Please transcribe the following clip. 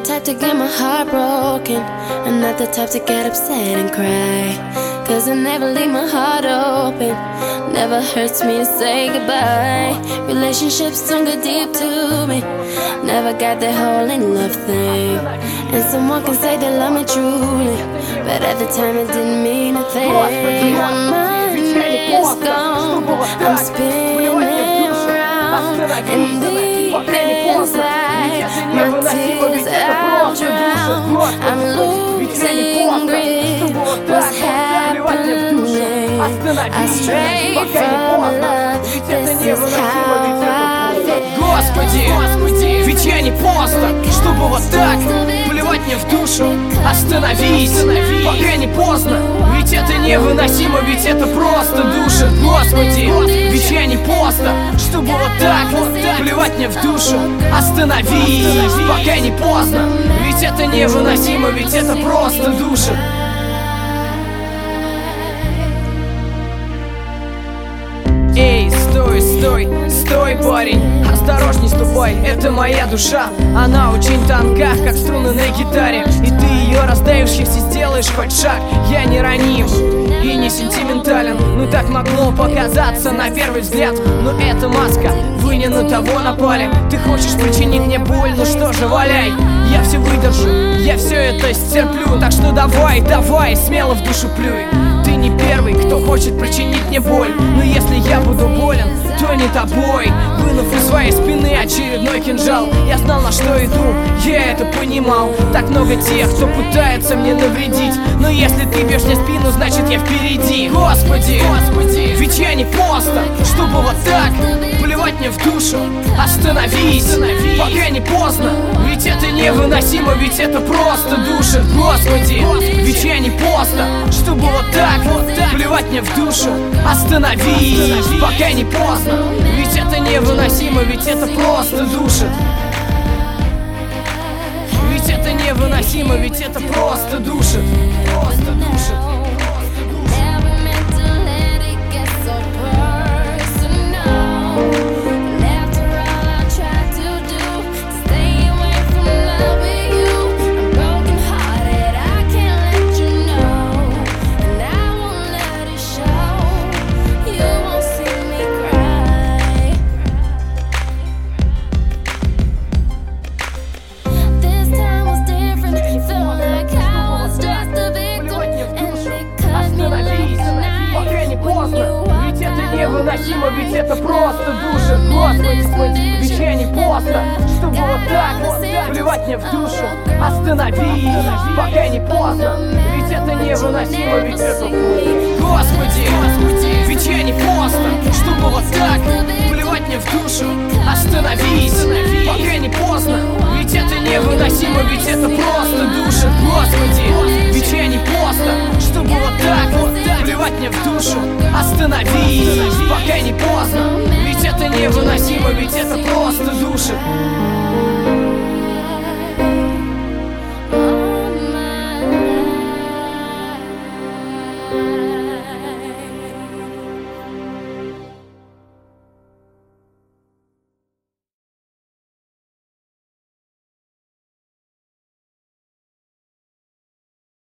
type to get my heart broken. I'm not the type to get upset and cry, 'cause I never leave my heart open. Never hurts me to say goodbye. Relationships don't get deep to me. Never got that whole in love thing. And someone can say they love me truly, but at the time it didn't mean a thing. My mind is gone, I'm spinning around, and deep inside my tears I'll drown. I'm losing grip, what's happening? I stray from love, this is how I feel. Господи, ведь я не просто, чтобы вот так плевать мне в душу. Остановись, пока не поздно, ведь это невыносимо, ведь это просто душит. Господи, ведь я не просто, чтобы вот так плевать мне в душу. Остановись, пока не поздно, ведь это невыносимо, ведь это просто душит. Эй, стой, стой, стой, парень, осторожней ступай, это моя душа. Она очень тонка, как струны на гитаре, и ты ее раздавишь, если сделаешь хоть шаг. Я не раним и не сентиментален, ну так могло показаться на первый взгляд. Но это маска, вы не на того напали. Ты хочешь причинить мне боль, ну что же, валяй. Я все выдержу, я все это стерплю, так что давай, давай, смело в душу плюй. Ты не первый, кто хочет причинить мне боль, но если я буду болен, то не тобой. Вынув из своей спины очередной кинжал, я знал, на что иду, я это понимал. Так много тех, кто пытается мне навредить, но если ты бьешь мне спину, значит я впереди. Господи, Господи, ведь я не просто, чтобы вот так плевать мне в душу. Остановись, пока не поздно, ведь это невыносимо, ведь это просто душит. Господи, ведь я не просто, чтобы вот так плевать мне в душу. Остановись, пока не поздно, ведь это невыносимо, ведь это просто душит. Ведь это невыносимо, ведь это просто душит. Просто душит. Невыносимо, ведь это просто душит. Господи, ведь я не просто, чтобы вот так плевать мне в душу. Остановись, пока не поздно, ведь это невыносимо, ведь это Господи, ведь я не просто, чтобы вот так плевать мне в душу. Остановись, пока не поздно, ведь это невыносимо, ведь это просто душит. Господи, ведь я не просто, чтобы вот так плевать мне в душу. Остановись, пока не поздно, ведь это невыносимо, ведь это просто душит.